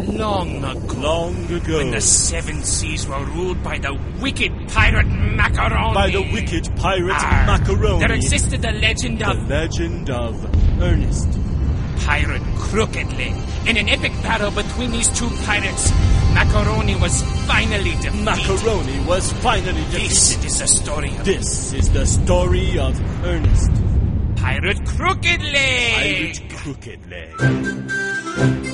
long ago. Long ago. When the seven seas were ruled by the wicked pirate Macaroni. By the wicked pirate Macaroni. There existed the legend of... The legend of Ernest. Pirate Crooked Leg. In an epic battle between these two pirates, Macaroni was finally defeated. Macaroni was finally defeated. This is the story of... This is the story of Ernest. Pirate Crooked Leg. Pirate Crooked Leg.